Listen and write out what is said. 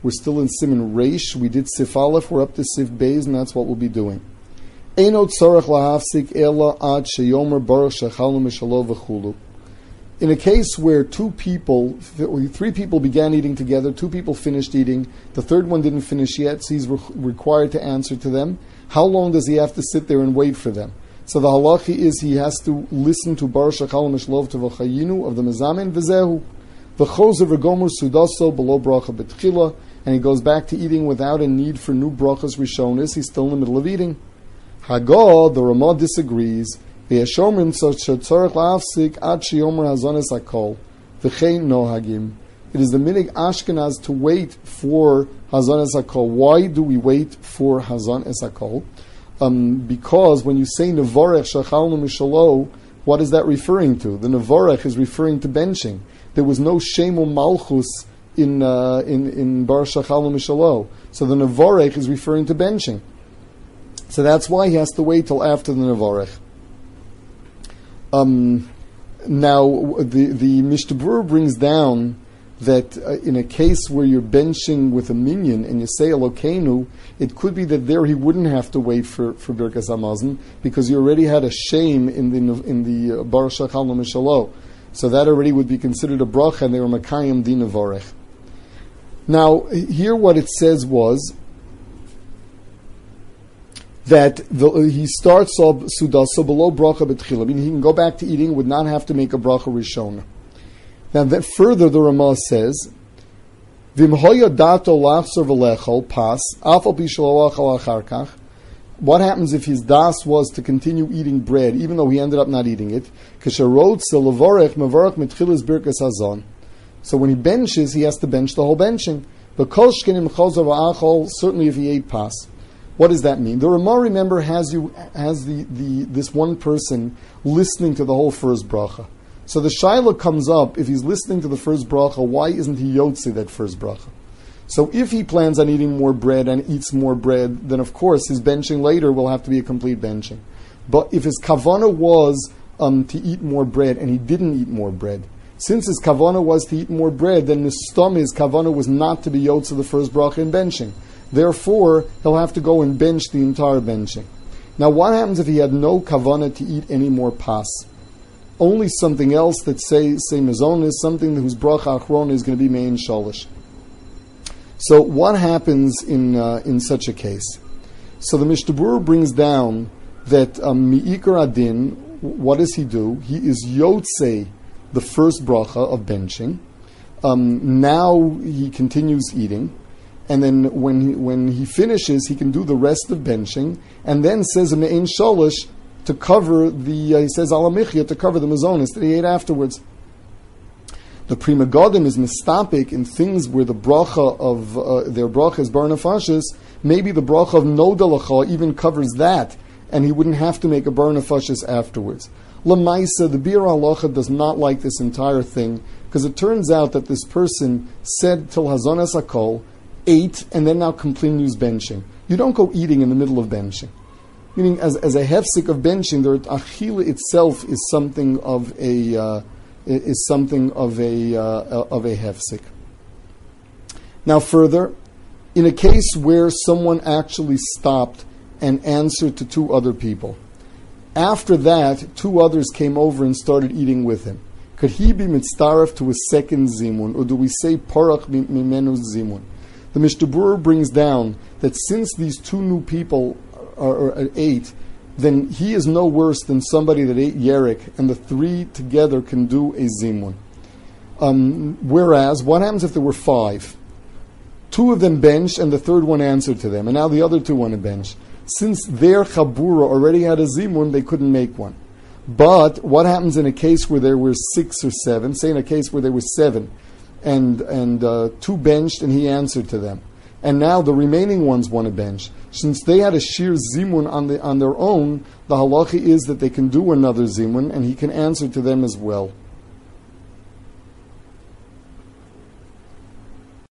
We're still in Siman Reish. We did Sif Aleph. We're up to Sif Beis, and that's what we'll be doing. Eino tzarech lahafsik ela ad sheyomer baruch shechalnu mishalo v'chulu. In a case where three people began eating together, 2 people finished eating, the third one didn't finish yet, so he's required to answer to them. How long does he have to sit there and wait for them? So the halachi is he has to listen to Baruch Shechalnu Mishlov Tevachayinu of the Mezamin V'zehu. V'chozer v'gomer sudaso below bracha betchila, and he goes back to eating without a need for new brachas rishonis. He's still in the middle of eating. Hagah, the Ramah disagrees. It is the minig Ashkenaz to wait for Hazan es Hakol. Why do we wait for Hazan es Hakol? Because when you say Nevarech Shechalnu Mishalo, what is that referring to? The Nevarech is referring to benching. There was no Shemu Malchus in Bar Shechalnu Mishalo. So the Nevarech is referring to benching. So that's why he has to wait till after the Nevarech. Now, the Mishnah Berurah brings down that in a case where you're benching with a minyan and you say Elokeinu, it could be that there he wouldn't have to wait for Birkas Hamazon because you already had a shame in the Baruch Shechalnu Mishalo. So that already would be considered a bracha, and they were Makayim Din Nevarech. Now, here what it says was that he starts off Sudasa below bracha betchila. I mean, he can go back to eating, would not have to make a bracha rishona. Now, that further, the Ramah says, Vim hoya dato lachzor v'lechol pas afal pi shelo achal achar kach. What happens if his das was to continue eating bread, even though he ended up not eating it? Kasharotze levorech mevorech mitchilas birkas hazon. So when he benches, he has to bench the whole benching. But kol shkenim chozor v'achol, certainly if he ate pas. What does that mean? The Ramah, remember, has this one person listening to the whole first bracha. So the shaila comes up, if he's listening to the first bracha, why isn't he yotze that first bracha? So if he plans on eating more bread and eats more bread, then of course his benching later will have to be a complete benching. But if his kavana was to eat more bread and he didn't eat more bread, since his kavana was to eat more bread, then his kavana was not to be yotze the first bracha in benching. Therefore, he'll have to go and bench the entire benching. Now, what happens if he had no kavana to eat any more pas? Only something else that say mezon is something whose bracha achrona is going to be mein shalish. So, what happens in such a case? So, the Mishnah Berurah brings down that mi'ikar adin, what does he do? He is yotze the first bracha of benching. Now he continues eating. And then when he finishes, he can do the rest of benching, and then says a me'ein shalish to cover he says alamichya to cover the mazonis that he ate afterwards. The Pri Megadim is mistapik in things where the bracha of their bracha is bar nefashis. Maybe the bracha of nodalacha even covers that, and he wouldn't have to make a bar nefashis afterwards. Lamaisa, the Bir Halacha does not like this entire thing, because it turns out that this person said till Hazon es Hakol, ate, and then now continues benching. You don't go eating in the middle of benching. Meaning, as a hefsik of benching, the achila itself is something of a hefsik. Now, further, in a case where someone actually stopped and answered to 2 other people, after that, 2 others came over and started eating with him. Could he be mitzaref to a second zimun, or do we say parach mimenu zimun? The Mishnah Berurah brings down that since these 2 new people are 8, then he is no worse than somebody that ate yerek, and the 3 together can do a zimun. Whereas, what happens if there were 5? 2 of them benched, and the third one answered to them, and now the other 2 want to bench. Since their chabura already had a zimun, they couldn't make one. But what happens in a case where there were 6 or 7? Say in a case where there were 7, and 2 benched, and he answered to them. And now the remaining ones want to bench. Since they had a shir zimun on their own, the halacha is that they can do another zimun, and he can answer to them as well.